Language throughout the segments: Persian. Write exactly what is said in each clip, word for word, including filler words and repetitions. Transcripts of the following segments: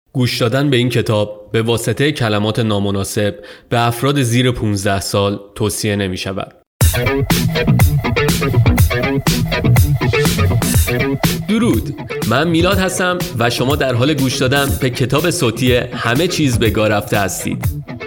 گوش دادن به این کتاب به واسطه کلمات نامناسب به افراد زیر پانزده سال توصیه نمی شود. درود، من میلاد هستم و شما در حال گوش دادن به کتاب صوتی همه چیز به گاه رفته هستید.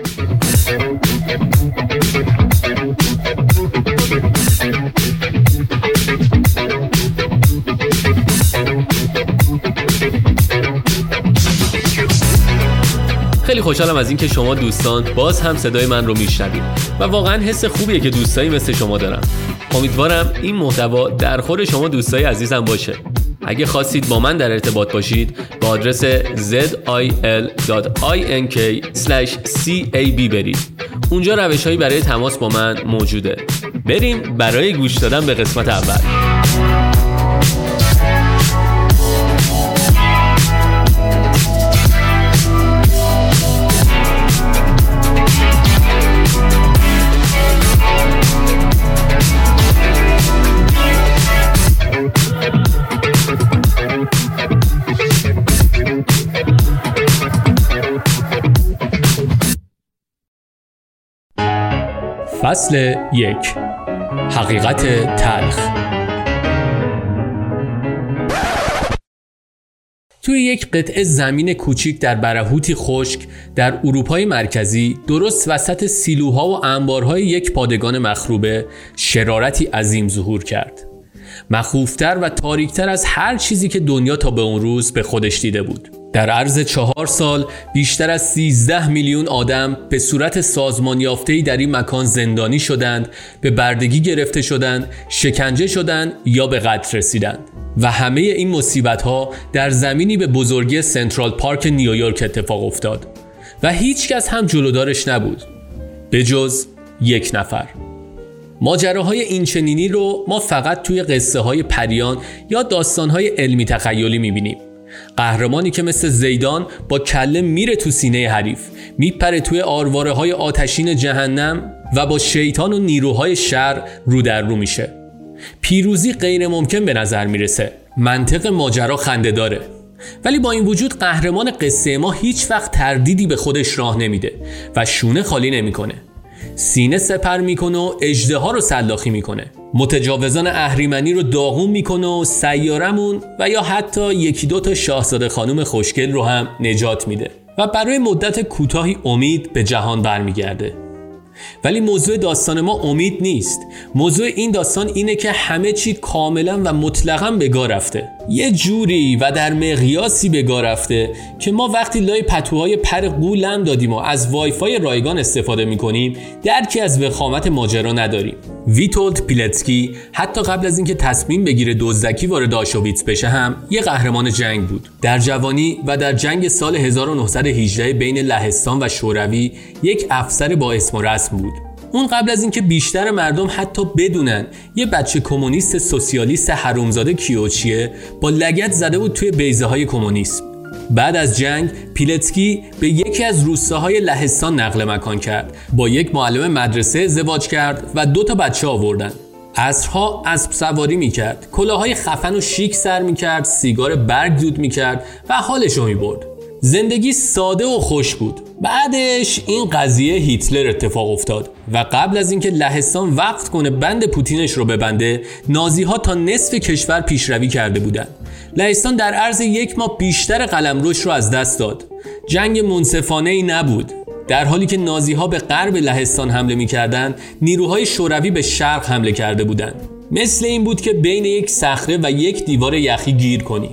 خیلی خوشحالم از اینکه شما دوستان باز هم صدای من رو میشنوید و واقعا حس خوبیه که دوستایی مثل شما دارم. امیدوارم این محتوا در خور شما دوستای عزیزم باشه. اگه خواستید با من در ارتباط باشید با آدرس زد آی ال دات آی ان کی اسلش سی ای بی برید. اونجا روش‌هایی برای تماس با من موجوده. بریم برای گوش دادن به قسمت اول. فصل یک، حقیقت تلخ. توی یک قطعه زمین کوچیک در برهوتی خشک در اروپای مرکزی، درست وسط سیلوها و انبارهای یک پادگان مخروبه، شرارتی عظیم ظهور کرد. مخوفتر و تاریکتر از هر چیزی که دنیا تا به اون روز به خودش دیده بود. در عرض چهار سال بیشتر از سیزده میلیون آدم به صورت سازمان یافته‌ای در این مکان زندانی شدند، به بردگی گرفته شدند، شکنجه شدند یا به قتل رسیدند. و همه این مصیبت‌ها در زمینی به بزرگی سنترال پارک نیویورک اتفاق افتاد و هیچ کس هم جلودارش نبود به جز یک نفر. ماجراهای این چنینی رو ما فقط توی قصه های پریان یا داستانهای علمی تخیلی میبینیم. قهرمانی که مثل زیدان با کله میره تو سینه حریف، میپره توی آرواره های آتشین جهنم و با شیطان و نیروهای شر رو در رو میشه. پیروزی غیر ممکن به نظر میرسه. منطق ماجرا خنده داره. ولی با این وجود قهرمان قصه ما هیچ وقت تردیدی به خودش راه نمیده و شونه خالی نمیکنه. سینه سپر میکنه و اژدها رو سلاخی میکنه. متجاوزان اهریمنی رو داغون میکنه و سیارمون و یا حتی یکی دو تا شاهزاده خانم خوشگل رو هم نجات میده و برای مدت کوتاهی امید به جهان برمیگرده. ولی موضوع داستان ما امید نیست. موضوع این داستان اینه که همه چی کاملا و مطلقاً به گاه رفته. یه جوری و در مقیاسی به گاه رفته که ما وقتی لای پتوهای پر قولم دادیم و از وای فای رایگان استفاده میکنیم درکی از وخامت ماجرا نداریم. ویتولد پیلتسکی حتی قبل از اینکه تصمیم بگیره دزدکی وارد آشویتس بشه هم یه قهرمان جنگ بود. در جوانی و در جنگ سال هزار و نهصد و هجده بین لهستان و شوروی یک افسر با اسم و رسم بود. اون قبل از اینکه بیشتر مردم حتی بدونن یه بچه کمونیست سوسیالیست حرومزاده کیوچیه، با لگد زده بود توی بیضه های کمونیسم. بعد از جنگ پیلتسکی به یکی از روستاهای لهستان نقل مکان کرد، با یک معلم مدرسه ازدواج کرد و دو تا بچه آوردن. عصرها اسب سواری میکرد، کلاهای خفن و شیک سر میکرد، سیگار برگ دود میکرد و حالشو میبرد. زندگی ساده و خوش بود. بعدش این قضیه هیتلر اتفاق افتاد و قبل از اینکه لهستان وقت کنه بند پوتینش رو ببنده، نازی‌ها تا نصف کشور پیشروی کرده بودند. لهستان در عرض یک ماه بیشتر قلمروش رو از دست داد. جنگ منصفانه‌ای نبود. در حالی که نازی‌ها به غرب لهستان حمله می‌کردند، نیروهای شوروی به شرق حمله کرده بودند. مثل این بود که بین یک صخره و یک دیوار یخی گیر کنی.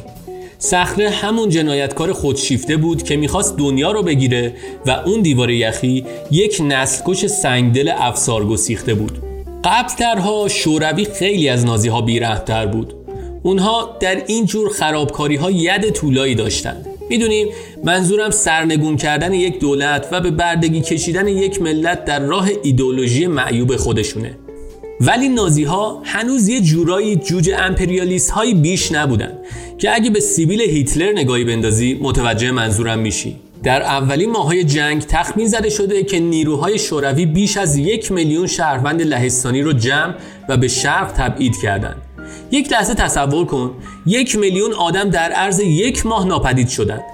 صخره همون جنایتکار خودشیفته بود که میخواست دنیا رو بگیره و اون دیوار یخی یک نسل‌کش سنگدل افسار گسیخته بود. قبل‌ترها شوروی خیلی از نازی‌ها بی‌رحم‌تر بود. اونها در این جور خرابکاری‌ها ید طولایی داشتند. میدونیم منظورم سرنگون کردن یک دولت و به بردگی کشیدن یک ملت در راه ایدئولوژی معیوب خودشونه. ولی نازی‌ها هنوز یه جورایی جوجه امپریالیست هایی بیش نبودن که اگه به سیبیل هیتلر نگاهی بندازی متوجه منظورم میشی. در اولین ماه‌های جنگ تخمین زده شده که نیروهای شوروی بیش از یک میلیون شهروند لهستانی رو جمع و به شرق تبعید کردند. یک لحظه تصور کن، یک میلیون آدم در عرض یک ماه ناپدید شدند.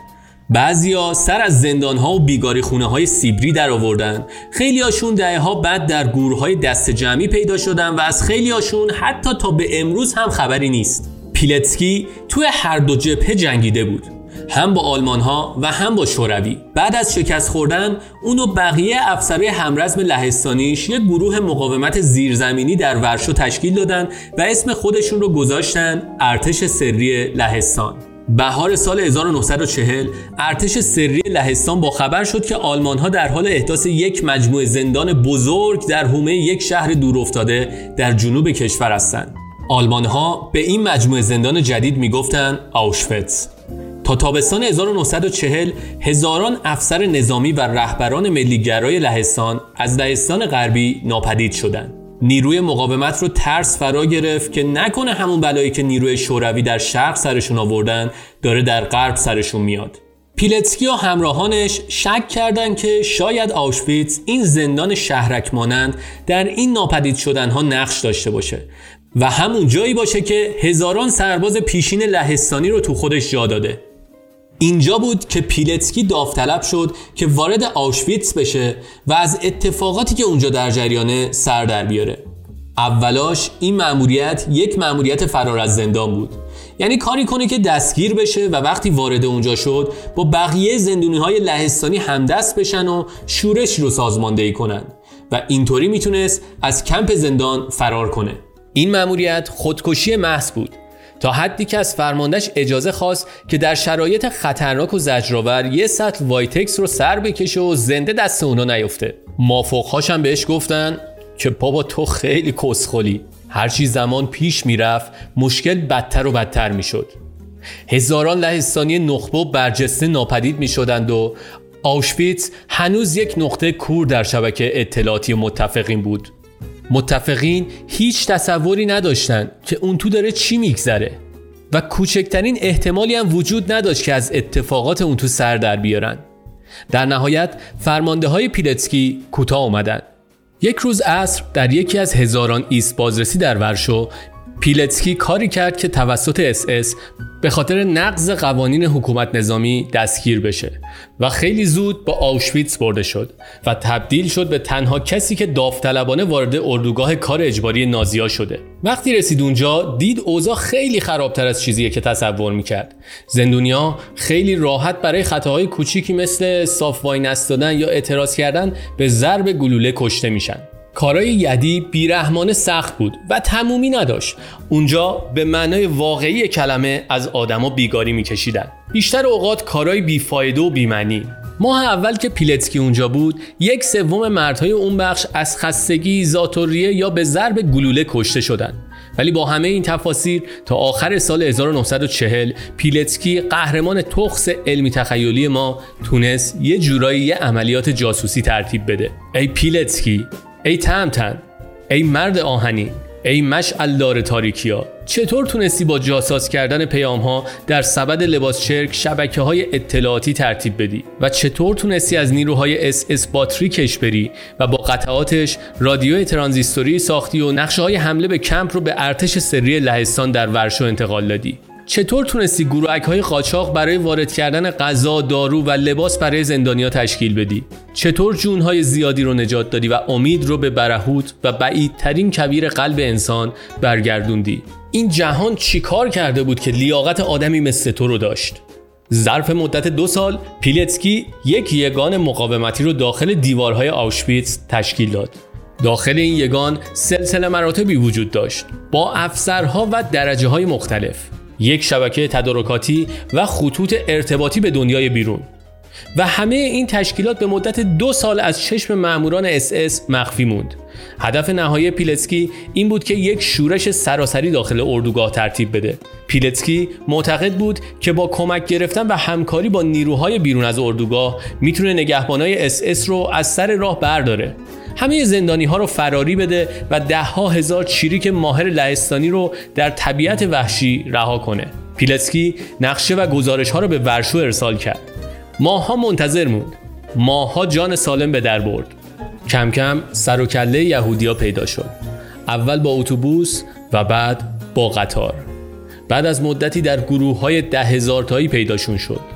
بعضیا سر از زندان‌ها و بیگاری خونه‌های سیبری در آوردن، خیلیاشون دهه‌ها بعد در گورهای دست جمعی پیدا شدن و از خیلیاشون حتی تا به امروز هم خبری نیست. پیلتسکی توی هر دو جبهه جنگیده بود، هم با آلمان‌ها و هم با شوروی. بعد از شکست خوردن، اون و بقیه افسرهای همرزم لهستانیش یک گروه مقاومت زیرزمینی در ورشو تشکیل دادن و اسم خودشون رو گذاشتن ارتش سری لهستان. بهار سال هزار و نهصد و چهل ارتش سری لهستان با خبر شد که آلمان‌ها در حال احداث یک مجموعه زندان بزرگ در حومه یک شهر دورافتاده در جنوب کشور هستند. آلمان‌ها به این مجموعه زندان جدید میگفتن آوشویتز. تا تابستان هزار و نهصد و چهل هزاران افسر نظامی و رهبران ملی‌گرای لهستان از لهستان غربی ناپدید شدند. نیروی مقاومت رو ترس فرا گرفت که نکنه همون بلایی که نیروی شوروی در شرق سرشون آوردن داره در غرب سرشون میاد. پیلتسکی و همراهانش شک کردند که شاید آوشویتز این زندان شهرک مانند در این ناپدید شدنها نقش داشته باشه و همون جایی باشه که هزاران سرباز پیشین لهستانی رو تو خودش جا داده. اینجا بود که پیلتسکی داوطلب شد که وارد آوشویتز بشه و از اتفاقاتی که اونجا در جریانه سر در بیاره. اولاش این مأموریت یک مأموریت فرار از زندان بود، یعنی کاری کنه که دستگیر بشه و وقتی وارد اونجا شد با بقیه زندانی‌های لهستانی همدست بشن و شورش رو سازماندهی کنن و اینطوری میتونست از کمپ زندان فرار کنه. این مأموریت خودکشی محض بود، تا حدی که از فرماندهش اجازه خواست که در شرایط خطرناک و زجرآور یه سطل وایتکس رو سر بکشه و زنده دست اونا نیفته. مافوقهاش هم بهش گفتن که بابا تو خیلی کسخلی. هرچی زمان پیش میرفت مشکل بدتر و بدتر میشد. هزاران لهستانی نخبه و برجسته ناپدید میشدند و آوشویتز هنوز یک نقطه کور در شبکه اطلاعاتی متفقین بود. متفقین هیچ تصوری نداشتن که اون تو داره چی میگذره و کوچکترین احتمالی هم وجود نداشت که از اتفاقات اون تو سر در بیارن. در نهایت فرمانده های پیلتسکی کوتاه اومدن. یک روز عصر در یکی از هزاران ایست بازرسی در ورشو، پیلتسکی کاری کرد که توسط اس اس به خاطر نقض قوانین حکومت نظامی دستگیر بشه و خیلی زود با آوشویتز برده شد و تبدیل شد به تنها کسی که داوطلبانه وارد اردوگاه کار اجباری نازی‌ها شده. وقتی رسید اونجا دید اوضاع خیلی خرابتر از چیزیه که تصور میکرد. زندونیا خیلی راحت برای خطاهای کوچیکی مثل صاف وای نستادن یا اعتراض کردن به ضرب گلوله کشته میشن. کارای یدی بیرحمانه سخت بود و تمومی نداشت. اونجا به معنای واقعی کلمه از آدما بیگاری میکشیدن. بیشتر اوقات کارای بیفایده و بی‌معنی. ماه اول که پیلتسکی اونجا بود، یک سوم مردهای اون بخش از خستگی، ذات‌الریه یا به ضرب گلوله کشته شدن. ولی با همه این تفاسیر تا آخر سال هزار و نهصد و چهل پیلتسکی قهرمان تخس علمی تخیلی ما تونست یه جورایی یه عملیات جاسوسی ترتیب بده. ای پیلتسکی، ای تهمتن، ای مرد آهنی، ای مشعلدار تاریکیا، چطور تونستی با جاساز کردن پیام‌ها در سبد لباس چرک شبکه‌های اطلاعاتی ترتیب بدی و چطور تونستی از نیروهای اس اس باتری کش بری و با قطعاتش رادیو ترانزیستوری ساختی و نقشه‌های حمله به کمپ رو به ارتش سری لهستان در ورشو انتقال دادی؟ چطور تونستی گروهک‌های قاچاق برای وارد کردن غذا، دارو و لباس برای زندانیا تشکیل بدی؟ چطور جونهای زیادی رو نجات دادی و امید رو به برهوت و بعیدترین کویر قلب انسان برگردوندی؟ این جهان چی کار کرده بود که لیاقت آدمی مثل تو رو داشت؟ ظرف مدت دو سال پیلتسکی یک یگان مقاومتی رو داخل دیوارهای آوشویتز تشکیل داد. داخل این یگان سلسله مراتبی وجود داشت با افسرها و درجه‌های مختلف، یک شبکه تدارکاتی و خطوط ارتباطی به دنیای بیرون و همه این تشکیلات به مدت دو سال از چشم ماموران اس اس مخفی موند. هدف نهایی پیلتسکی این بود که یک شورش سراسری داخل اردوگاه ترتیب بده. پیلتسکی معتقد بود که با کمک گرفتن و همکاری با نیروهای بیرون از اردوگاه میتونه نگهبانای اس اس رو از سر راه برداره، همه زندانی ها رو فراری بده و ده ها هزار چیریک ماهر لهستانی رو در طبیعت وحشی رها کنه. پیلتسکی نقشه و گزارش ها رو به ورشو ارسال کرد. ماها منتظر موند. ماها جان سالم به در برد. کم کم سر و کله یهودیا پیدا شد. اول با اتوبوس و بعد با قطار. بعد از مدتی در گروه های ده هزار تایی پیداشون شد.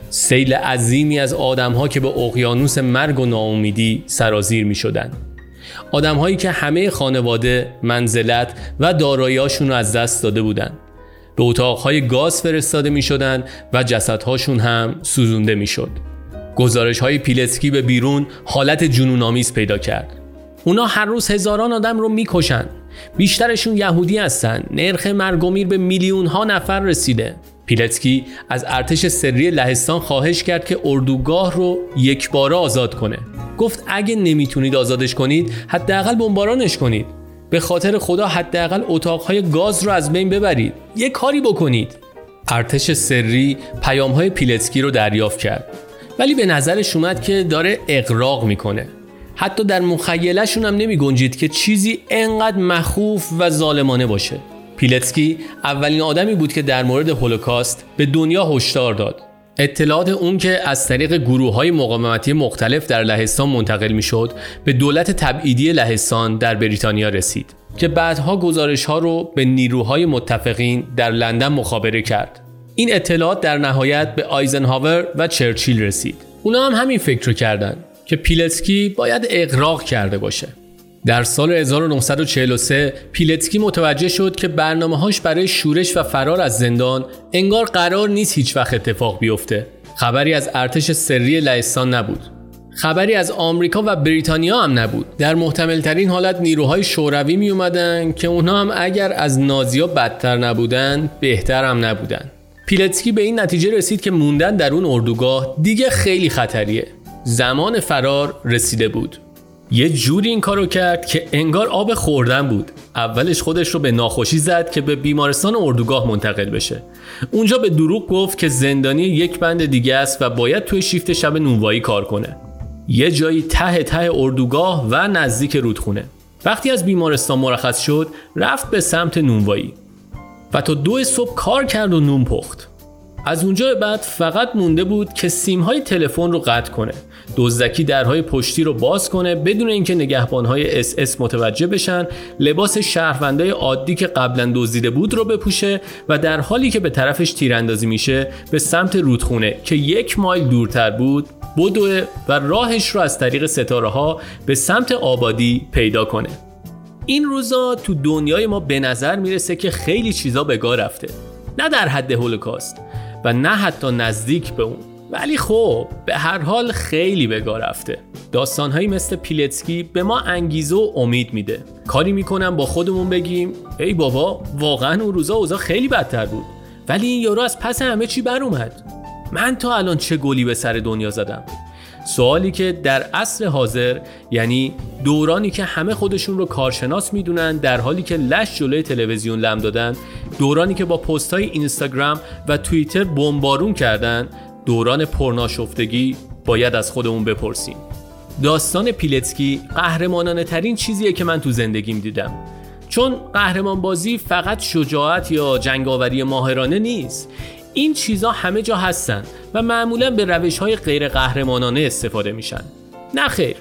سیل عظیمی از آدم‌ها که به اقیانوس مرگ و ناامیدی سرازیر می‌شدند. آدم‌هایی که همه خانواده، منزلت و دارایی‌هاشون رو از دست داده بودند. به اتاق‌های گاز فرستاده می‌شدند و جسدهاشون هم سوزونده می‌شد. گزارش‌های پیلتسکی به بیرون حالت جنون‌آمیز پیدا کرد. اونا هر روز هزاران آدم رو می‌کشن. بیشترشون یهودی هستن. نرخ مرگ و میر به میلیون‌ها نفر رسیده. پیلتسکی از ارتش سری لهستان خواهش کرد که اردوگاه رو یکباره آزاد کنه. گفت اگه نمیتونید آزادش کنید، حداقل بمبارانش کنید. به خاطر خدا حداقل اتاقهای گاز رو از بین ببرید. یه کاری بکنید. ارتش سری پیام‌های پیلتسکی رو دریافت کرد. ولی به نظرش اومد که داره اغراق میکنه. حتی در مخیله‌شون هم نمی گنجید که چیزی انقدر مخوف و ظالمانه باشه. پیلتسکی اولین آدمی بود که در مورد هولوکاست به دنیا هشدار داد. اطلاعات اون که از طریق گروه‌های مقاومتی مختلف در لهستان منتقل می‌شد به دولت تبعیدی لهستان در بریتانیا رسید که بعدها گزارش‌ها رو به نیروهای متفقین در لندن مخابره کرد. این اطلاعات در نهایت به آیزنهاور و چرچیل رسید. اونا هم همین فکر رو کردن که پیلتسکی باید اغراق کرده باشه. در سال هزار و نهصد و چهل و سه پیلتسکی متوجه شد که برنامه‌هاش برای شورش و فرار از زندان انگار قرار نیست هیچ وقت اتفاق بیفته. خبری از ارتش سری لهستان نبود. خبری از آمریکا و بریتانیا هم نبود. در محتمل ترین حالت نیروهای شوروی می اومدن که اونها هم اگر از نازی‌ها بدتر نبودن بهتر هم نبودن. پیلتسکی به این نتیجه رسید که موندن در اون اردوگاه دیگه خیلی خطریه. زمان فرار رسیده بود. یه جوری این کارو کرد که انگار آب خوردن بود. اولش خودش رو به ناخوشی زد که به بیمارستان اردوگاه منتقل بشه. اونجا به دروغ گفت که زندانی یک بند دیگه است و باید توی شیفت شب نونوایی کار کنه. یه جایی ته ته اردوگاه و نزدیک رودخونه. وقتی از بیمارستان مرخص شد، رفت به سمت نونوایی و تا دو صبح کار کرد و نون پخت. از اونجا به بعد فقط مونده بود که سیم‌های تلفن رو قطع کنه، دزدکی درهای پشتی رو باز کنه بدون اینکه نگهبان‌های اس اس متوجه بشن، لباس شهروندای عادی که قبلا دزدیده بود رو بپوشه و در حالی که به طرفش تیراندازی میشه به سمت رودخونه که یک مایل دورتر بود بدوه و راهش رو از طریق ستاره‌ها به سمت آبادی پیدا کنه. این روزا تو دنیای ما به نظر میرسه که خیلی چیزا به گاه رفته، نه در حد هولوکاست و نه حتی نزدیک به اون، ولی خب به هر حال خیلی به گاه رفته. داستانهایی مثل پیلتسکی به ما انگیزه و امید میده. کاری میکنم با خودمون بگیم ای بابا واقعا اون روزا اوضاع خیلی بدتر بود، ولی این یارو از پس همه چی بر اومد. من تا الان چه گلی به سر دنیا زدم؟ سوالی که در عصر حاضر، یعنی دورانی که همه خودشون رو کارشناس میدونن در حالی که لش جلوی تلویزیون لم دادن، دورانی که با پست‌های اینستاگرام و توییتر بمبارون کردن، دوران پرناشفتگی، باید از خودمون بپرسیم. داستان پیلتسکی قهرمانانه ترین چیزیه که من تو زندگیم دیدم. چون قهرمان بازی فقط شجاعت یا جنگاوری ماهرانه نیست. این چیزا همه جا هستن و معمولا به روش‌های غیر قهرمانانه استفاده میشن. نه خیر.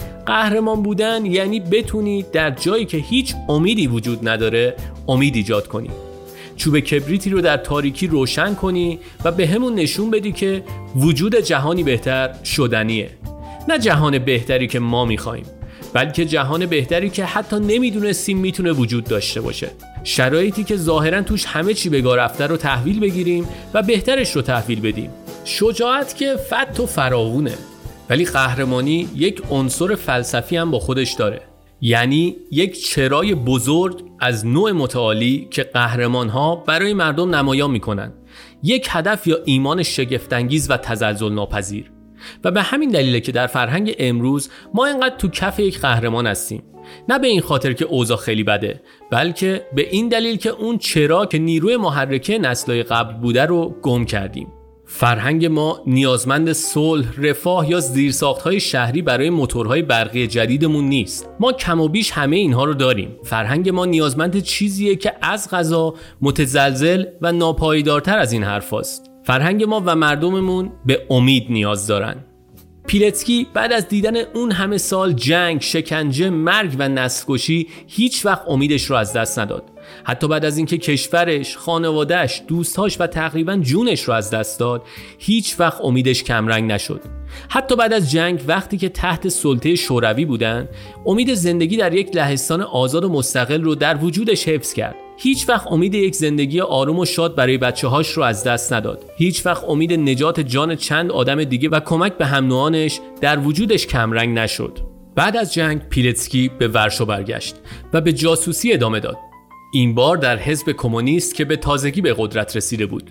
قهرمان بودن یعنی بتونی در جایی که هیچ امیدی وجود نداره امید ایجاد کنی. چوب کبریتی رو در تاریکی روشن کنی و به همون نشون بدی که وجود جهانی بهتر شدنیه. نه جهان بهتری که ما میخوایم، بلکه جهان بهتری که حتی نمیدونستیم میتونه وجود داشته باشه. شرایطی که ظاهراً توش همه چی به گاه رفته رو تحویل بگیریم و بهترش رو تحویل بدیم. شجاعت که فت و فراوونه، ولی قهرمانی یک عنصر فلسفی هم با خودش داره. یعنی یک چرای بزرگ از نوع متعالی که قهرمان‌ها برای مردم نمایان می‌کنن. یک هدف یا ایمان شگفت‌انگیز و تزلزل ناپذیر. و به همین دلیله که در فرهنگ امروز ما اینقدر تو کف یک قهرمان هستیم. نه به این خاطر که اوضاع خیلی بده، بلکه به این دلیل که اون چرا که نیروی محرکه نسل‌های قبل بوده رو گم کردیم. فرهنگ ما نیازمند صلح، رفاه یا زیرساخت‌های شهری برای موتورهای برقی جدیدمون نیست. ما کم و بیش همه اینها رو داریم. فرهنگ ما نیازمند چیزیه که از قضا متزلزل و ناپایدارتر از این حرفاست. فرهنگ ما و مردممون به امید نیاز دارن. پیلتسکی بعد از دیدن اون همه سال جنگ، شکنجه، مرگ و نسل‌کشی هیچ وقت امیدش رو از دست نداد حتی بعد از اینکه کشورش، خانواده‌اش، دوستاش و تقریباً جونش رو از دست داد، هیچ وقت امیدش کمرنگ نشد. حتی بعد از جنگ وقتی که تحت سلطه شوروی بودن، امید زندگی در یک لهستان آزاد و مستقل رو در وجودش حفظ کرد. هیچ وقت امید یک زندگی آروم و شاد برای بچه‌هاش رو از دست نداد. هیچ وقت امید نجات جان چند آدم دیگه و کمک به هم نوعانش در وجودش کمرنگ نشد. بعد از جنگ پیلتسکی به ورشو برگشت و به جاسوسی ادامه داد. این بار در حزب کمونیست که به تازگی به قدرت رسیده بود.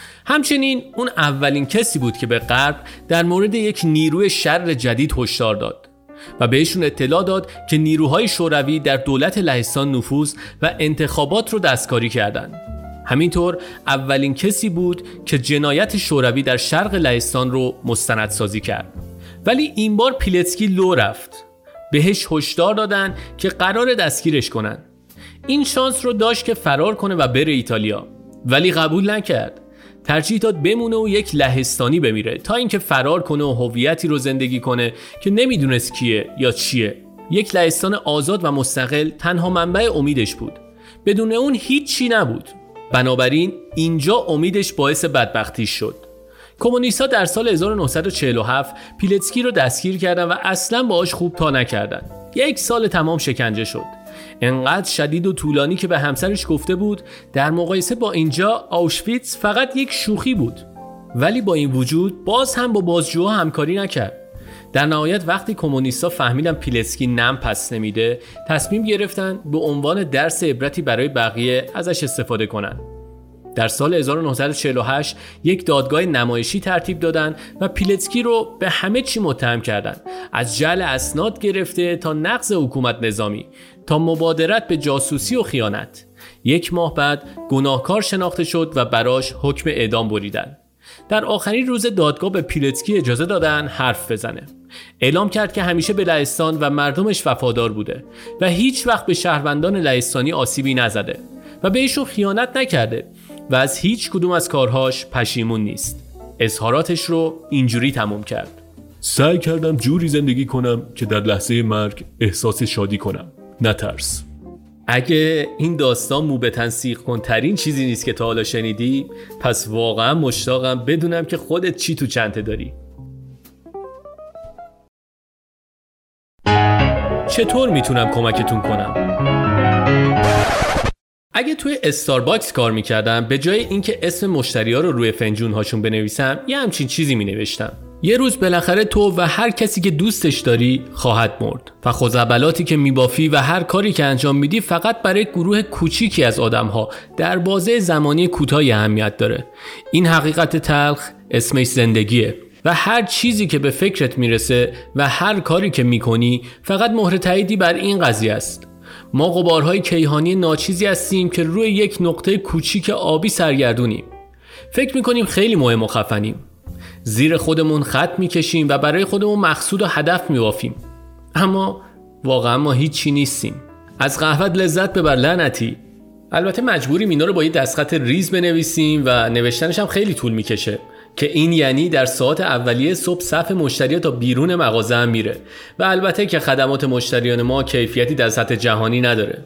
همچنین اون اولین کسی بود که به غرب در مورد یک نیروی شر جدید هشدار داد و بهشون اطلاع داد که نیروهای شوروی در دولت لهستان نفوذ و انتخابات رو دستکاری کردند. همینطور اولین کسی بود که جنایت شوروی در شرق لهستان رو مستندسازی کرد. ولی این بار پیلتسکی لو رفت. بهش هشدار دادن که قرار دستگیرش کنن. این شانس رو داشت که فرار کنه و بره ایتالیا، ولی قبول نکرد. ترجیح داد بمونه و یک لهستانی بمیره تا اینکه فرار کنه و هویتی رو زندگی کنه که نمیدونست کیه یا چیه. یک لهستان آزاد و مستقل تنها منبع امیدش بود. بدون اون هیچی نبود. بنابراین اینجا امیدش باعث بدبختیش شد. کمونیست‌ها در سال هزار و نهصد و چهل و هفت پیلتسکی رو دستگیر کردن و اصلاً باهاش خوب تا نکردن. یک سال تمام شکنجه شد. انقدر شدید و طولانی که به همسرش گفته بود در مقایسه با اینجا آوشویتس فقط یک شوخی بود. ولی با این وجود باز هم با بازجوها همکاری نکرد. در نهایت وقتی کمونیست‌ها فهمیدن پیلتسکی نم پس نمیده، تصمیم گرفتن به عنوان درس عبرتی برای بقیه ازش استفاده کنن. در سال هزار و نهصد و چهل و هشت یک دادگاه نمایشی ترتیب دادن و پیلتسکی رو به همه چی متهم کردن، از جعل اسناد گرفته تا نقض حکومت نظامی تا مبادرت به جاسوسی و خیانت. یک ماه بعد گناهکار شناخته شد و براش حکم اعدام بریدن. در آخرین روز دادگاه به پیلتسکی اجازه دادن حرف بزنه. اعلام کرد که همیشه به لهستان و مردمش وفادار بوده و هیچ وقت به شهروندان لهستانی آسیبی نزده و بهشون خیانت نکرده و از هیچ کدوم از کارهاش پشیمون نیست. اظهاراتش رو اینجوری تموم کرد: سعی کردم جوری زندگی کنم که در لحظه مرگ احساس شادی کنم، نه ترس. اگه این داستان مو به تن سیخ کن ترین چیزی نیست که تا حالا شنیدی، پس واقعا مشتاقم بدونم که خودت چی تو چنته داری. چطور میتونم کمکتون کنم؟ اگه توی استارباکس کار میکردم، به جای اینکه اسم مشتری‌ها رو روی فنجون هاشون بنویسم، یه همچین چیزی مینوشتم: یه روز بالاخره تو و هر کسی که دوستش داری خواهد مرد و خزعبلاتی که میبافی و هر کاری که انجام میدی فقط برای گروه کوچیکی از آدم‌ها در بازه زمانی کوتاهی اهمیت داره. این حقیقت تلخ اسمش زندگیه و هر چیزی که به فکرت میرسه و هر کاری که میکنی فقط مهر تاییدی بر این قضیه است. ما غبارهای کیهانی ناچیزی هستیم که روی یک نقطه کوچیک آبی سرگردونیم. فکر میکنیم خیلی مهم و خفنیم. زیر خودمون خط میکشیم و برای خودمون مقصود و هدف میبافیم. اما واقعا ما هیچی نیستیم. از قهوت لذت ببر لعنتی. البته مجبوریم اینا رو با یه دستخط ریز بنویسیم و نوشتنش هم خیلی طول میکشه، که این یعنی در ساعت اولیه صبح صف مشتری تا بیرون مغازه هم میره و البته که خدمات مشتریان ما کیفیتی در سطح جهانی نداره.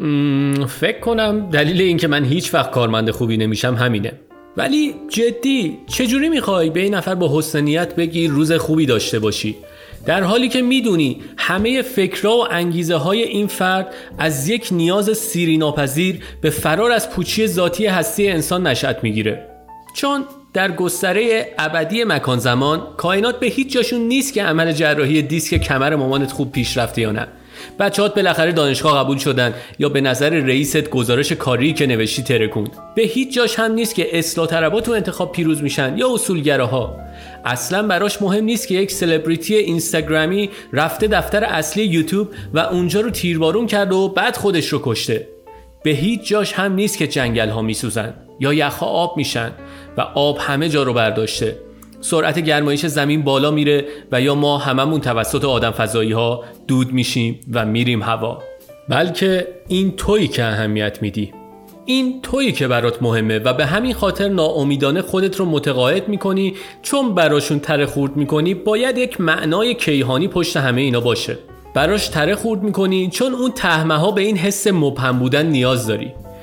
فکر کنم دلیل این که من هیچ وقت کارمند خوبی نمیشم همینه. ولی جدی چجوری میخوای به این نفر با حسن نیت بگی روز خوبی داشته باشی، در حالی که میدونی همه فکرها و انگیزه های این فرد از یک نیاز سیری ناپذیر به فرار از پوچی ذاتی هستی انسان نشأت میگیره؟ چون در گستره ابدی مکان زمان کائنات به هیچ جاشون نیست که عمل جراحی دیسک کمر مامانت خوب پیش رفته یا نه. بچه‌هات بالاخره دانشگاه قبول شدن یا به نظر رئیست گزارش کاری که نوشتی ترکوند. به هیچ جاش هم نیست که اصلاح طلبها تو انتخاب پیروز میشن یا اصولگراها. اصلا براش مهم نیست که یک سلبریتی اینستاگرامی رفته دفتر اصلی یوتیوب و اونجا رو تیربارون کرد و بعد خودش رو کشته. به هیچ جاش هم نیست که جنگل ها میسوزن یا یخها آب میشن و آب همه جا رو برداشته. سرعت گرمایش زمین بالا میره و یا ما هممون توسط آدم فضایی ها دود میشیم و میریم هوا. بلکه این تویی که اهمیت میدی، این تویی که برات مهمه و به همین خاطر ناامیدانه خودت رو متقاعد میکنی چون براشون تره خورد میکنی باید یک معنای کیهانی پشت همه اینا باشه. براش تره خورد میکنی چون اون تهمه ها به این حس مبهم بودن نیاز داری.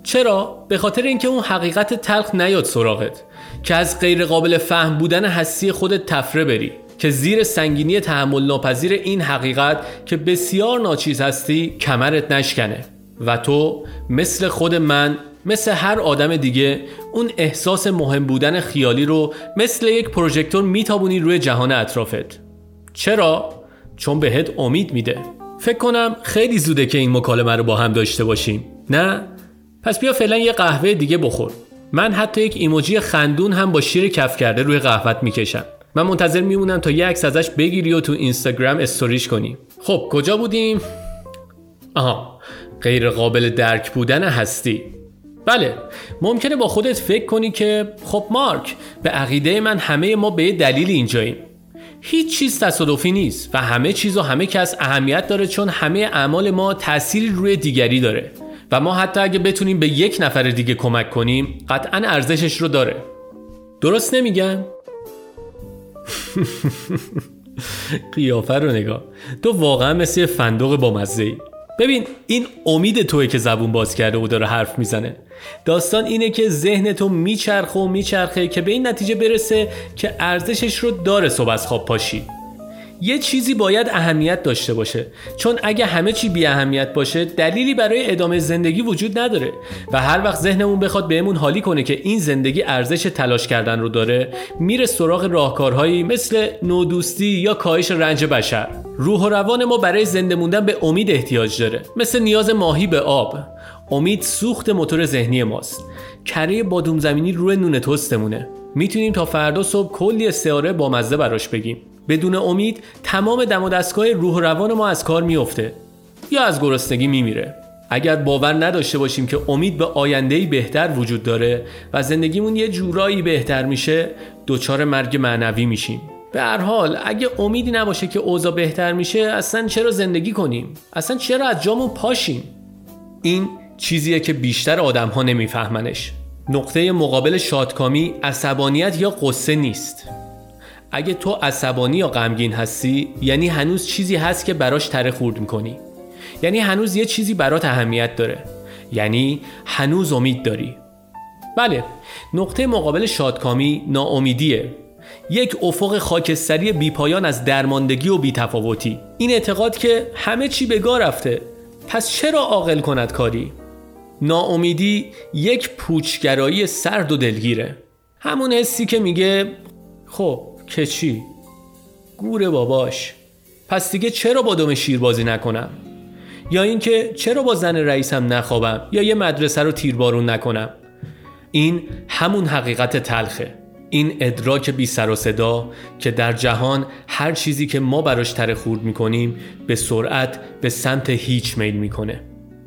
چرا؟ به خاطر اینکه اون حقیقت تلخ نیاد سراغت، که از غیر قابل فهم بودن هستی خودت تفره بری، که زیر سنگینی تحمل ناپذیر این حقیقت که بسیار ناچیز هستی کمرت نشکنه و تو مثل خود من، مثل هر آدم دیگه، اون احساس مهم بودن خیالی رو مثل یک پروژکتور میتابونی روی جهان اطرافت. چرا؟ چون بهت امید میده. فکر کنم خیلی زوده که این مکالمه رو با هم داشته باشیم، نه؟ پس بیا فعلا یه قهوه دیگه بخور. من حتی یک ایموجی خندون هم با شیر کف کرده روی قهوت میکشم. من منتظر میمونم تا یه عکس ازش بگیری و تو اینستاگرام استوریش کنی. خب کجا بودیم؟ آها، غیر قابل درک بودن هستی. بله، ممکنه با خودت فکر کنی که خب مارک، به عقیده من همه ما به یه دلیل اینجاییم. هیچ چیز تصادفی نیست و همه چیز و همه کس اهمیت داره، چون همه اعمال ما تأثیری روی دیگری داره و ما حتی اگه بتونیم به یک نفر دیگه کمک کنیم قطعاً ارزشش رو داره. درست نمیگم؟ قیافه رو نگاه، تو واقعا مثل یه فندق با مزه‌ای. ببین، این امید توئه که زبون باز کرده و داره حرف میزنه. داستان اینه که ذهن تو میچرخه و میچرخه که به این نتیجه برسه که ارزشش رو داره صبح از خواب پاشی. یه چیزی باید اهمیت داشته باشه، چون اگه همه چی بی اهمیت باشه دلیلی برای ادامه زندگی وجود نداره و هر وقت ذهنمون بخواد بهمون حالی کنه که این زندگی ارزش تلاش کردن رو داره، میره سراغ راهکارهایی مثل نودوستی یا کاهش رنج بشر. روح و روان ما برای زنده موندن به امید احتیاج داره، مثل نیاز ماهی به آب. امید سوخت موتور ذهنی ماست. کره بادوم زمینی روی نون تستمونه. میتونیم تا فردا صبح کلی استعاره با مزه براش بگیم. بدون امید تمام دم و دستگاه روح و روان ما از کار میفته یا از گرسنگی میمیره. اگر باور نداشته باشیم که امید به آینده‌ای بهتر وجود داره و زندگیمون یه جورایی بهتر میشه، دچار مرگ معنوی میشیم. به هر حال اگه امیدی نباشه که اوضاع بهتر میشه، اصلا چرا زندگی کنیم؟ اصلا چرا از جامون پاشیم؟ این چیزیه که بیشتر آدم‌ها نمیفهمنش. نقطه مقابل شادکامی عصبانیت یا قصه نیست. اگه تو عصبانی یا غمگین هستی، یعنی هنوز چیزی هست که براش تره خورد میکنی. یعنی هنوز یه چیزی برات اهمیت داره. یعنی هنوز امید داری. بله، نقطه مقابل شادکامی ناامیدیه. یک افق خاکستری بیپایان از درماندگی و بی‌تفاوتی. این اعتقاد که همه چی به گاه رفته، پس چرا عاقل کند کاری؟ ناامیدی یک پوچگرایی سرد و دلگیره. همون حسی که میگه خب که چی؟ گوره باباش، پس دیگه چرا با دم شیر بازی نکنم؟ یا اینکه چرا با زن رئیسم نخوابم یا یه مدرسه رو تیربارون نکنم؟ این همون حقیقت تلخه. این ادراک بی سر و صدا که در جهان هر چیزی که ما براش تره خورد میکنیم به سرعت به سمت هیچ میل میکنه.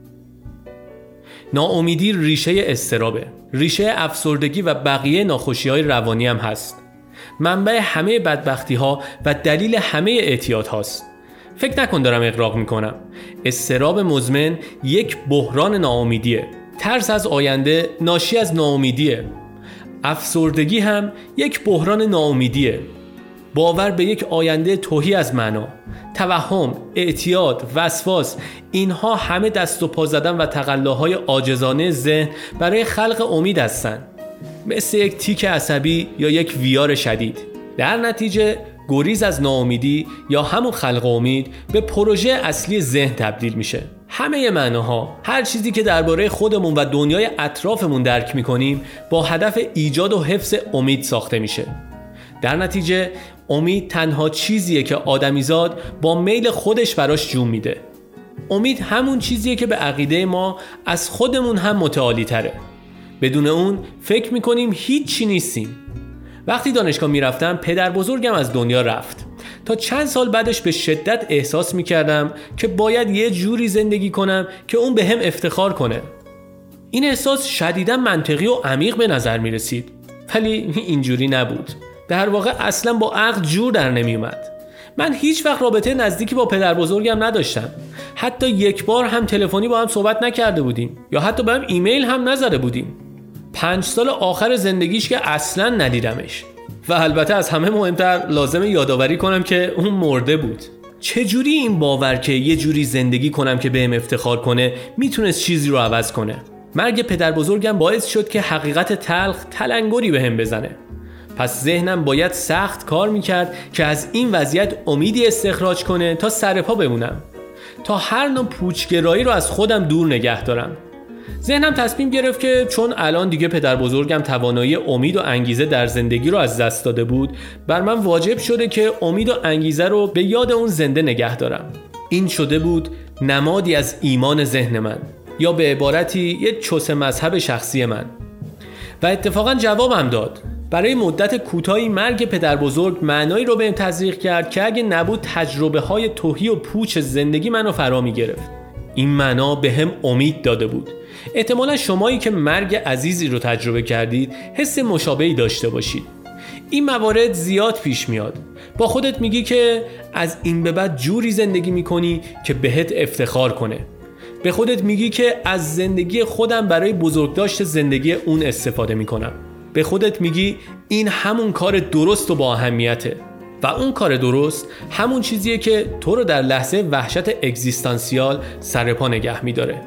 ناامیدی ریشه اضطرابه، ریشه افسردگی و بقیه ناخوشی‌های روانی هم هست. منبع همه بدبختی ها و دلیل همه اعتیاد هاست. فکر نکن دارم اغراق میکنم. اضطراب مزمن یک بحران ناامیدیه. ترس از آینده ناشی از ناامیدیه. افسردگی هم یک بحران ناامیدیه. باور به یک آینده تهی از معنا، توهم، اعتیاد، وسواس، اینها همه دست و پا زدن و تقلاهای عاجزانه ذهن برای خلق امید هستند. مثل یک تیک عصبی یا یک ویار شدید. در نتیجه گریز از ناامیدی یا همون خلق امید به پروژه اصلی ذهن تبدیل میشه. همه معناها، هر چیزی که درباره خودمون و دنیای اطرافمون درک میکنیم با هدف ایجاد و حفظ امید ساخته میشه. در نتیجه امید تنها چیزیه که آدمیزاد با میل خودش براش جون میده. امید همون چیزیه که به عقیده ما از خودمون هم متعالی تره. بدون اون فکر میکنیم هیچی نیستیم. وقتی دانشگاه میرفتم پدر بزرگم از دنیا رفت. تا چند سال بعدش به شدت احساس میکردم که باید یه جوری زندگی کنم که اون به هم افتخار کنه. این احساس شدیداً منطقی و عمیق به نظر میرسید، ولی اینجوری نبود. در واقع اصلا با عقل جور در نمیومد. من هیچ وقت رابطه نزدیکی با پدر بزرگم نداشتم. حتی یک بار هم تلفنی با هم صحبت نکرده بودیم یا حتی به هم ایمیل هم نزده بودیم. پنج سال آخر زندگیش که اصلا ندیدمش. و البته از همه مهمتر لازمه یادآوری کنم که اون مرده بود. چجوری این باور که یه جوری زندگی کنم که بهم افتخار کنه میتونست چیزی رو عوض کنه؟ مرگ پدر بزرگم باعث شد که حقیقت تلخ تلنگری به هم بزنه. پس ذهنم باید سخت کار میکرد که از این وضعیت امیدی استخراج کنه تا سر پا بمونم، تا هر نوع پوچگرایی رو از خودم دور نگه دارم. ذهنم تصمیم گرفت که چون الان دیگه پدر بزرگم توانایی امید و انگیزه در زندگی رو از دست داده بود، بر من واجب شده که امید و انگیزه رو به یاد اون زنده نگه دارم. این شده بود نمادی از ایمان ذهن من، یا به عبارتی یک چوس مذهب شخصی من. و اتفاقا جوابم داد. برای مدت کوتاهی مرگ پدر بزرگ معنایی رو بهم تزریق کرد که اگه نبود تجربه های تهی و پوچ زندگی منو فرا می گرفت. این معنا به هم امید داده بود. احتمالا شمایی که مرگ عزیزی رو تجربه کردید حس مشابهی داشته باشید. این موارد زیاد پیش میاد. با خودت میگی که از این به بعد جوری زندگی میکنی که بهت افتخار کنه. به خودت میگی که از زندگی خودم برای بزرگداشت زندگی اون استفاده میکنم. به خودت میگی این همون کار درست و با اهمیته. و اون کار درست همون چیزیه که تو رو در لحظه وحشت اگزیستانسیال سر پا نگه میداره.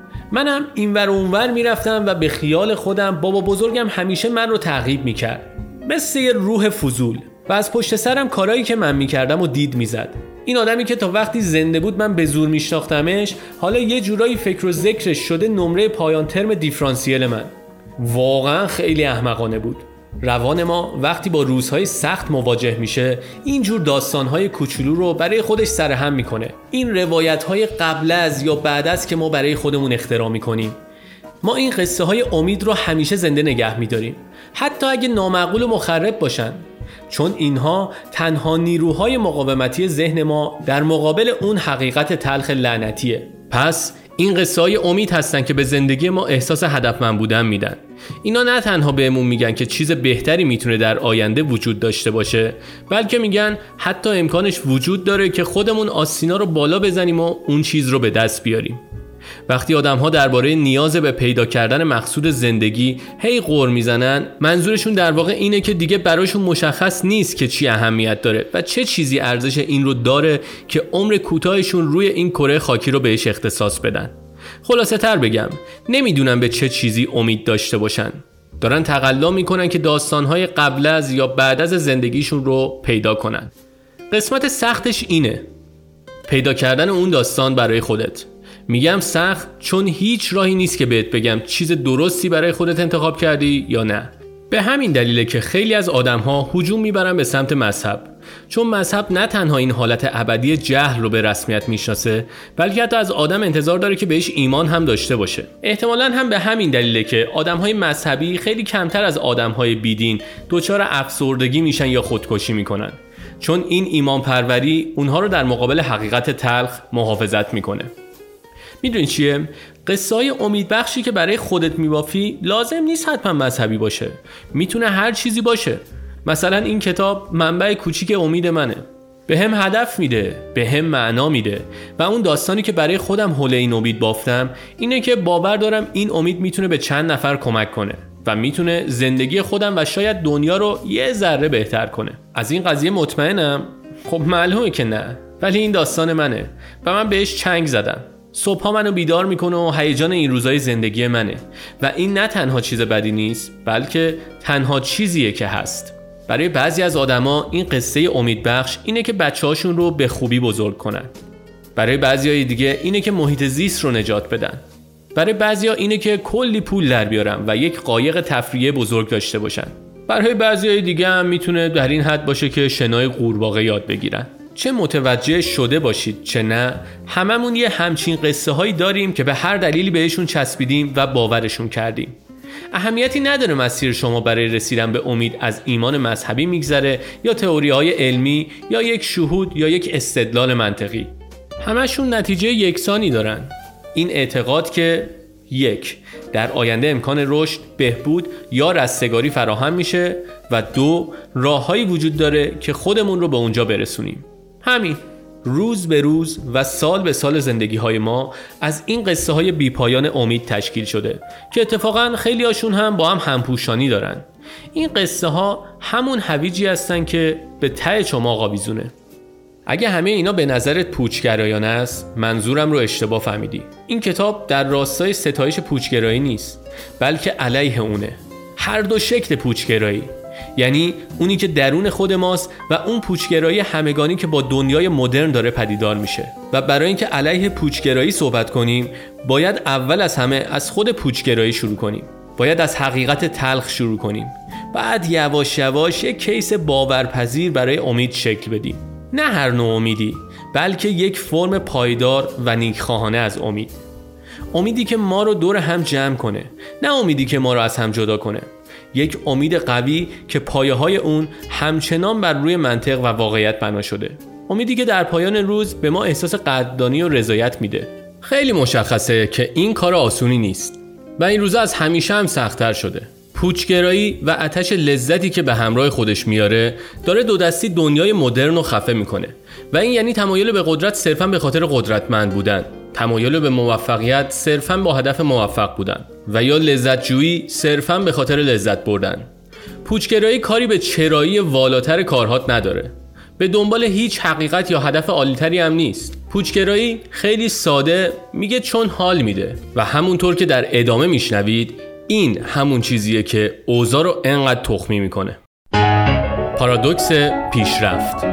منم اینور و اونور میرفتم و به خیال خودم بابا بزرگم همیشه من رو تعقیب میکرد، مثل یه روح فضول، و از پشت سرم کارایی که من میکردم و دید میزد. این آدمی که تا وقتی زنده بود من به زور میشناختمش، حالا یه جورایی فکر و ذکرش شده نمره پایان ترم دیفرانسیل من. واقعا خیلی احمقانه بود. روان ما وقتی با روزهای سخت مواجه میشه اینجور داستانهای کوچولو رو برای خودش سرهم میکنه. این روایتهای قبل از یا بعد از که ما برای خودمون اختراع میکنیم. ما این قصه های امید رو همیشه زنده نگه میداریم، حتی اگه نامعقول و مخرب باشن، چون اینها تنها نیروهای مقاومتی ذهن ما در مقابل اون حقیقت تلخ لعنتیه. پس این قصه های امید هستن که به زندگی ما احساس هدفمند بودن میدن. اینا نه تنها بهمون میگن که چیز بهتری میتونه در آینده وجود داشته باشه، بلکه میگن حتی امکانش وجود داره که خودمون آستینا رو بالا بزنیم و اون چیز رو به دست بیاریم. وقتی آدم‌ها درباره نیاز به پیدا کردن مقصود زندگی هی غر میزنن، منظورشون در واقع اینه که دیگه براشون مشخص نیست که چی اهمیت داره و چه چیزی ارزش این رو داره که عمر کوتاهشون روی این کره خاکی رو بهش اختصاص بدن. خلاصه تر بگم، نمیدونن به چه چیزی امید داشته باشن. دارن تقلا میکنن که داستانهای قبل از یا بعد از زندگیشون رو پیدا کنن. قسمت سختش اینه، پیدا کردن اون داستان برای خودت. میگم سخت چون هیچ راهی نیست که بهت بگم چیز درستی برای خودت انتخاب کردی یا نه. به همین دلیله که خیلی از آدم‌ها هجوم میبرن به سمت مذهب، چون مذهب نه تنها این حالت ابدی جهل رو به رسمیت میشناسه، بلکه حتی از آدم انتظار داره که بهش ایمان هم داشته باشه. احتمالاً هم به همین دلیله که آدم‌های مذهبی خیلی کمتر از آدم‌های بیدین دچار افسردگی میشن یا خودکشی میکنن، چون این ایمان پروری اونها رو در مقابل حقیقت تلخ محافظت میکنه. میدونی چیه؟ قصه های امیدبخشی که برای خودت میبافی لازم نیست حتما مذهبی باشه، میتونه هر چیزی باشه. مثلا این کتاب منبع کوچیک امید منه، به هم هدف میده، به هم معنا میده، و اون داستانی که برای خودم حول این امید بافتم اینه که باور دارم این امید میتونه به چند نفر کمک کنه و میتونه زندگی خودم و شاید دنیا رو یه ذره بهتر کنه. از این قضیه مطمئنم؟ خب معلومه که نه، ولی این داستان منه و من بهش چنگ زدم. صبحا منو بیدار میکنه و هیجان این روزای زندگی منه، و این نه تنها چیز بدی نیست، بلکه تنها چیزیه که هست. برای بعضی از آدما این قصه امیدبخش اینه که بچه‌هاشون رو به خوبی بزرگ کنن. برای بعضیای دیگه اینه که محیط زیست رو نجات بدن. برای بعضیا اینه که کلی پول در بیارن و یک قایق تفریحی بزرگ داشته باشن. برای بعضیای دیگه هم میتونه در این حد باشه که شنای قورباغه یاد بگیرن. چه متوجه شده باشید چه نه، هممون یه همچین قصه هایی داریم که به هر دلیلی بهشون چسبیدیم و باورشون کردیم. اهمیتی نداره مسیر شما برای رسیدن به امید از ایمان مذهبی میگذره یا تئوری های علمی یا یک شهود یا یک استدلال منطقی. همشون نتیجه یکسانی دارن، این اعتقاد که یک، در آینده امکان رشد، بهبود یا رستگاری فراهم میشه، و دو، راههایی وجود داره که خودمون رو به اونجا برسونیم. همین. روز به روز و سال به سال زندگی های ما از این قصه های بی پایان امید تشکیل شده که اتفاقا خیلی هاشون هم با هم همپوشانی دارن. این قصه ها همون هویجی هستن که به ته چماق آویزونه. اگه همه اینا به نظرت پوچگرایانه است، منظورم رو اشتباه فهمیدی. این کتاب در راستای ستایش پوچگرایی نیست، بلکه علیه اونه. هر دو شکل پوچگرایی، یعنی اونی که درون خود ماست و اون پوچگرایی همگانی که با دنیای مدرن داره پدیدار میشه. و برای اینکه علیه پوچگرایی صحبت کنیم، باید اول از همه از خود پوچگرایی شروع کنیم. باید از حقیقت تلخ شروع کنیم. بعد یواش یواش یک کیس باورپذیر برای امید شکل بدیم. نه هر نوع امیدی، بلکه یک فرم پایدار و نیکخواهانه از امید. امیدی که ما رو دور هم جمع کنه، نه امیدی که ما رو از هم جدا کنه. یک امید قوی که پایه‌های اون همچنان بر روی منطق و واقعیت بنا شده. امیدی که در پایان روز به ما احساس قدردانی و رضایت میده. خیلی مشخصه که این کار آسونی نیست و این روزا از همیشه هم سخت‌تر شده. پوچگرایی و آتش لذتی که به همراه خودش میاره داره دو دستی دنیای مدرن رو خفه میکنه و این یعنی تمایل به قدرت صرفاً به خاطر قدرتمند بودن، تمایل به موفقیت صرفاً با هدف موفق بودن و یا لذت جویی صرفاً به خاطر لذت بردن. پوچگرایی کاری به چرایی والاتر کارهات نداره. به دنبال هیچ حقیقت یا هدف عالی‌تری هم نیست. پوچگرایی خیلی ساده میگه چون حال میده و همونطور که در ادامه میشنوید این همون چیزیه که اوضاع رو انقدر تخمی میکنه. پارادوکس پیشرفت.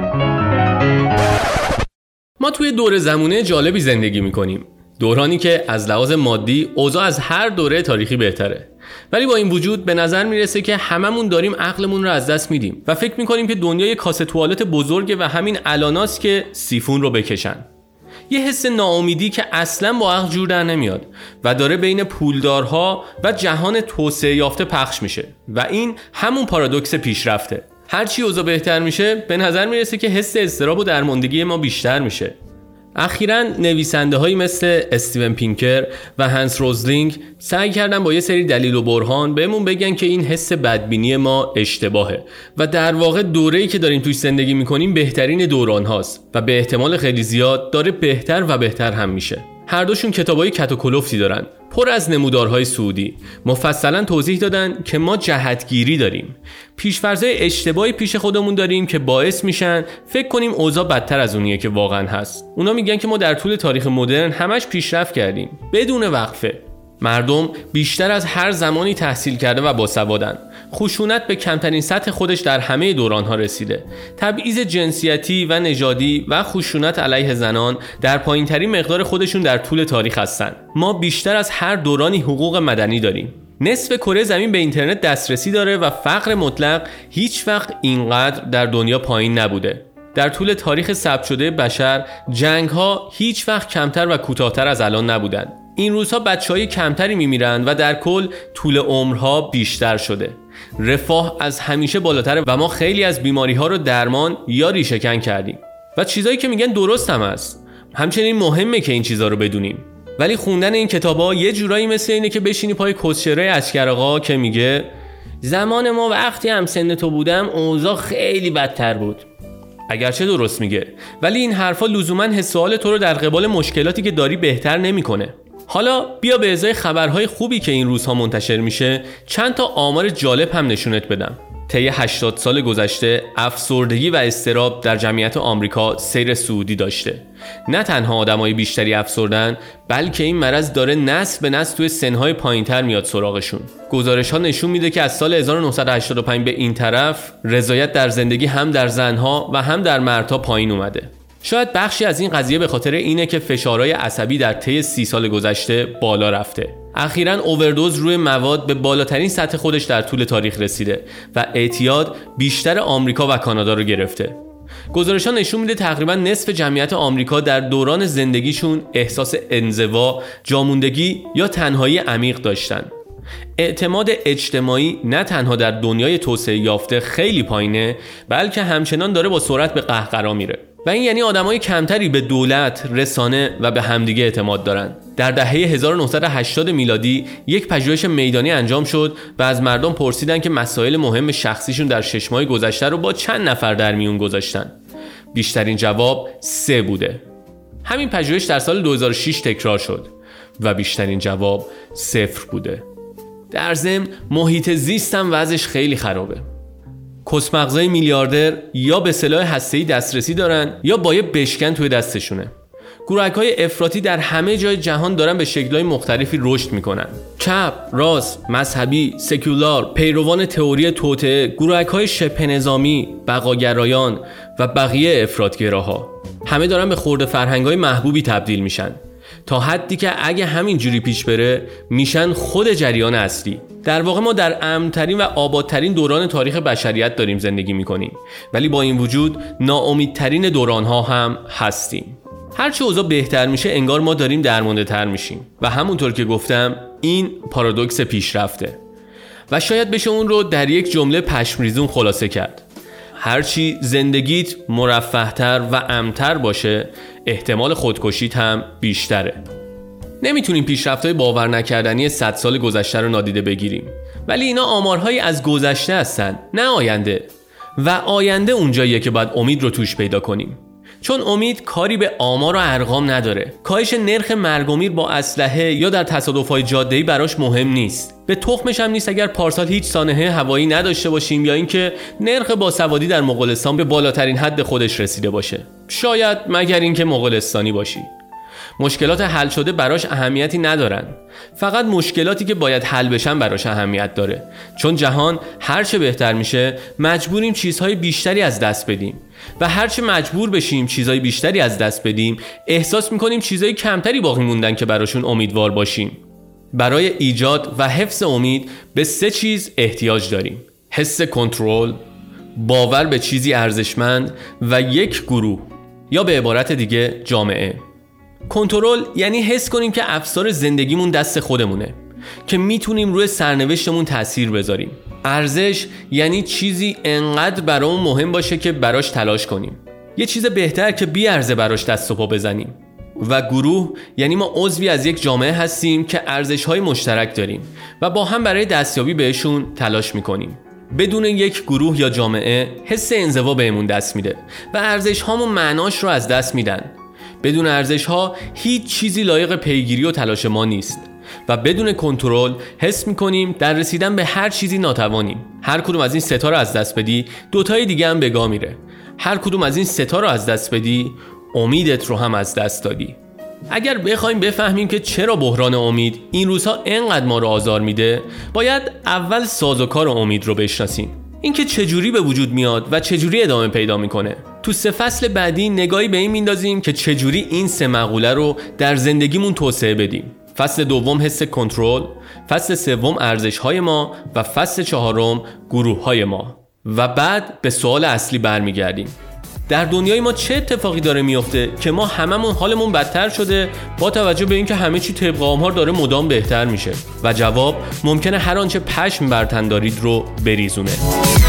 ما توی دور زمونه جالبی زندگی میکنیم. دورانی که از لحاظ مادی اوضاع از هر دوره تاریخی بهتره. ولی با این وجود به نظر میرسه که هممون داریم عقلمون رو از دست میدیم و فکر میکنیم که دنیای کاسه توالت بزرگه و همین الاناست که سیفون رو بکشن. یه حس ناامیدی که اصلا با عقل جور در نمیاد و داره بین پولدارها و جهان توسعه یافته پخش میشه و این همون پارادوکس پیشرفته. هرچی اوضاع بهتر میشه به نظر میرسه که حس اضطراب و درماندگی ما بیشتر میشه. اخیراً نویسنده هایی مثل استیون پینکر و هانس روزلینگ سعی کردن با یه سری دلیل و برهان بهمون بگن که این حس بدبینی ما اشتباهه و در واقع دوره‌ای که داریم توش زندگی میکنیم بهترین دوران هاست و به احتمال خیلی زیاد داره بهتر و بهتر هم میشه. هر دوشون کتابای کت و کلفتی دارن، پر از نمودارهای سعودی. مفصلا توضیح دادن که ما جهتگیری داریم، پیش‌فرض‌های اشتباهی پیش خودمون داریم که باعث میشن فکر کنیم اوضاع بدتر از اونیه که واقعا هست. اونا میگن که ما در طول تاریخ مدرن همش پیشرفت کردیم بدون وقفه. مردم بیشتر از هر زمانی تحصیل کرده و باسوادن. خشونت به کمترین سطح خودش در همه دورانها رسیده. تبعیض جنسیتی و نژادی و خشونت علیه زنان در پایین‌ترین مقدار خودشون در طول تاریخ هستن. ما بیشتر از هر دورانی حقوق مدنی داریم. نصف کره زمین به اینترنت دسترسی داره و فقر مطلق هیچ وقت اینقدر در دنیا پایین نبوده. در طول تاریخ ثبت شده بشر جنگ‌ها هیچ وقت کمتر و کوتاه‌تر از الان نبودن. این روزها بچه‌های کمتری میمیرن و در کل طول عمرها بیشتر شده. رفاه از همیشه بالاتره و ما خیلی از بیماری‌ها رو درمان یا ریشه‌کن کردیم. و چیزایی که میگن درست هم هست. همچنین مهمه که این چیزا رو بدونیم. ولی خوندن این کتابا یه جورایی مثل اینه که بشینی پای کسچرای اشکر آقا که میگه زمان ما وقتی هم سن تو بودم اوضاع خیلی بدتر بود. اگرچه درست میگه، ولی این حرفا لزوما حس و حال تو رو در قبال مشکلاتی که داری بهتر نمیکنه. حالا بیا به ازای خبرهای خوبی که این روزها منتشر میشه چند تا آمار جالب هم نشونت بدم. طی هشتاد سال گذشته افسردگی و اضطراب در جمعیت آمریکا سیر صعودی داشته. نه تنها آدمای بیشتری افسردن، بلکه این مرض داره نسل به نسل توی سنهای پایینتر میاد سراغشون. گزارش‌ها نشون میده که از سال هزار و نهصد و هشتاد و پنج به این طرف رضایت در زندگی هم در زنها و هم در مردها پایین اومده. شاید بخشی از این قضیه به خاطر اینه که فشارهای عصبی در طی سی سال گذشته بالا رفته. اخیراً اووردوز روی مواد به بالاترین سطح خودش در طول تاریخ رسیده و اعتیاد بیشتر آمریکا و کانادا رو گرفته. گزارش‌ها نشون میده تقریباً نصف جمعیت آمریکا در دوران زندگیشون احساس انزوا، جاموندگی یا تنهایی عمیق داشتن. اعتماد اجتماعی نه تنها در دنیای توسعه یافته خیلی پایینه، بلکه همچنان داره با سرعت به قهقرا میره. و این یعنی آدمای کمتری به دولت، رسانه و به همدیگه اعتماد دارن. در دهه هزار و نهصد و هشتاد میلادی یک پژوهش میدانی انجام شد و از مردم پرسیدن که مسائل مهم شخصیشون در شش ماه گذشته رو با چند نفر در میون گذاشتن. بیشترین جواب سه بوده. همین پژوهش در سال دو هزار و شش تکرار شد و بیشترین جواب صفر بوده. در ضمن محیط زیست هم وضعش خیلی خرابه. کسمغزای میلیاردر یا به سلاح هسته‌ای دسترسی دارن یا با یه بشکن توی دستشونه. گروهک‌های افراطی در همه جای جهان دارن به شکل‌های مختلفی رشد میکنن. چپ، راست، مذهبی، سکولار، پیروان تئوری توطئه، گروهک‌های شبه نظامی، بقاگرایان و بقیه افراطگراها همه دارن به خرده فرهنگ‌های محبوبی تبدیل میشن، تا حدی که اگه همین جوری پیش بره میشن خود جریان اصلی. در واقع ما در امن‌ترین و آبادترین دوران تاریخ بشریت داریم زندگی میکنیم، ولی با این وجود ناامیدترین دوران‌ها هم هستیم. هرچه اوضاع بهتر میشه انگار ما داریم درمانده تر میشیم و همونطور که گفتم این پارادوکس پیشرفته و شاید بشه اون رو در یک جمله پشمریزون خلاصه کرد: هرچی زندگیت مرفه‌تر و امن‌تر باشه احتمال خودکشیت هم بیشتره. نمیتونیم پیشرفت‌های باور نکردنی صد سال گذشته رو نادیده بگیریم، ولی اینا آمارهایی از گذشته هستن، نه آینده. و آینده اونجاییه که باید امید رو توش پیدا کنیم، چون امید کاری به آمار و ارقام نداره. کاهش نرخ مرگ و میر با اسلحه یا در تصادف‌های جاده‌ای براش مهم نیست. به تخمش هم نیست اگر پارسال هیچ سانحه هوایی نداشته باشیم یا اینکه نرخ باسوادی در مغولستان به بالاترین حد خودش رسیده باشه. شاید مگر اینکه مغولستانی باشی. مشکلات حل شده براش اهمیتی ندارن، فقط مشکلاتی که باید حل بشن براش اهمیت داره، چون جهان هرچه بهتر میشه مجبوریم چیزهای بیشتری از دست بدیم و هرچه مجبور بشیم چیزهای بیشتری از دست بدیم احساس میکنیم چیزهای کمتری باقی موندن که براشون امیدوار باشیم. برای ایجاد و حفظ امید به سه چیز احتیاج داریم: حس کنترل، باور به چیزی ارزشمند و یک گروه، یا به عبارت دیگه جامعه. کنترل یعنی حس کنیم که افسار زندگیمون دست خودمونه، که میتونیم روی سرنوشتمون تأثیر بذاریم. ارزش یعنی چیزی انقدر برامون مهم باشه که براش تلاش کنیم، یه چیز بهتر که بی ارزه براش دست و پا بزنیم. و گروه یعنی ما عضوی از یک جامعه هستیم که ارزش‌های مشترک داریم و با هم برای دستیابی بهشون تلاش میکنیم. بدون یک گروه یا جامعه حس انزوا بهمون دست میده و ارزش‌هامون معناش رو از دست میدن. بدون ارزش‌ها هیچ چیزی لایق پیگیری و تلاش ما نیست و بدون کنترل حس می‌کنیم در رسیدن به هر چیزی ناتوانیم. هر کدوم از این سه تا رو از دست بدی، دو تای دیگه هم به گا میره. هر کدوم از این سه تا رو از دست بدی، امیدت رو هم از دست دادی. اگر بخوایم بفهمیم که چرا بحران امید این روزها اینقدر ما رو آزار میده، باید اول سازوکار امید رو بشناسیم. اینکه چجوری به وجود میاد و چجوری ادامه پیدا میکنه. تو سه فصل بعدی نگاهی به این میندازیم که چجوری این سه مقوله رو در زندگیمون توسعه بدیم. فصل دوم حس کنترل، فصل سوم ارزش‌های ما و فصل چهارم گروه‌های ما. و بعد به سوال اصلی برمیگردیم: در دنیای ما چه اتفاقی داره میفته که ما هممون حالمون بدتر شده با توجه به اینکه همه چی طبق آمار داره مدام بهتر میشه؟ و جواب ممکنه هر آنچه پشم بر تن دارید رو بریزونه.